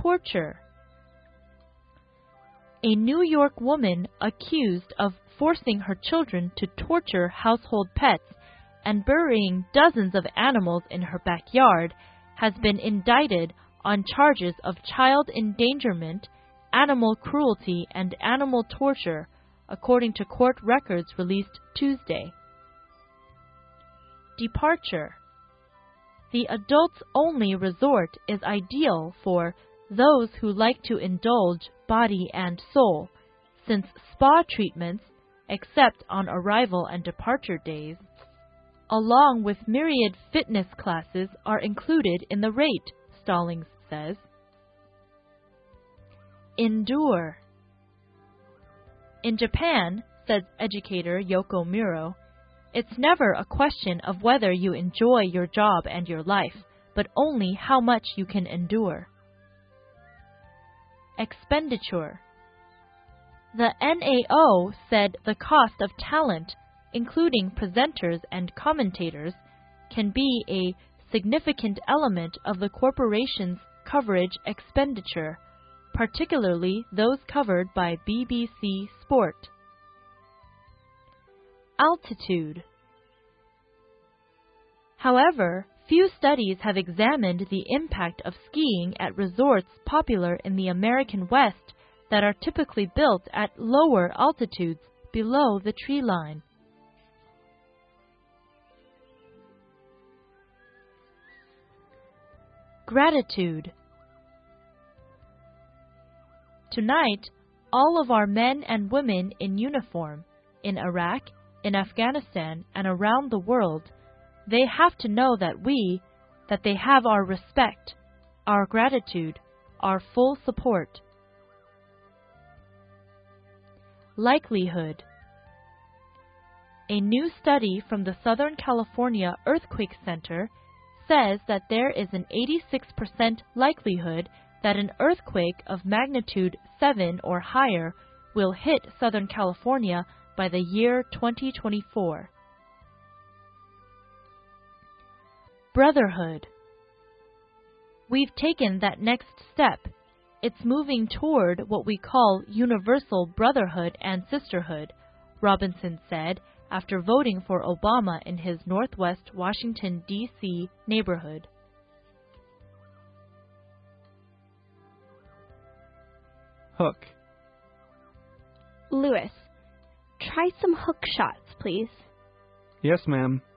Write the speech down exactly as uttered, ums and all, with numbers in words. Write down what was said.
torture. A New York woman accused of forcing her children to torture household pets and burying dozens of animals in her backyard has been indicted on charges of child endangerment, animal cruelty, and animal torture, according to court records released Tuesday. Departure. The adults-only resort is ideal for those who like to indulge body and soul, since spa treatments, except on arrival and departure days, along with myriad fitness classes, are included in the rate, Stallings says. Endure. In Japan, says educator Yoko Muro, it's never a question of whether you enjoy your job and your life, but only how much you can endure. Expenditure. The N A O said the cost of talent, including presenters and commentators, can be a significant element of the corporation's coverage expenditure, particularly those covered by B B C Sport. Altitude. However, few studies have examined the impact of skiing at resorts popular in the American West that are typically built at lower altitudes below the tree line. Gratitude. Tonight, all of our men and women in uniform, in Iraq, in Afghanistan, and around the world, they have to know that we, that they have our respect, our gratitude, our full support. Likelihood. A new study from the Southern California Earthquake Center says that there is an eighty-six percent likelihood that an earthquake of magnitude seven or higher will hit Southern California by the year twenty twenty-four. Brotherhood. We've taken that next step. It's moving toward what we call universal brotherhood and sisterhood, Robinson said after voting for Obama in his Northwest Washington, D C neighborhood. Hook. Lewis, try some hook shots, please. Yes, ma'am.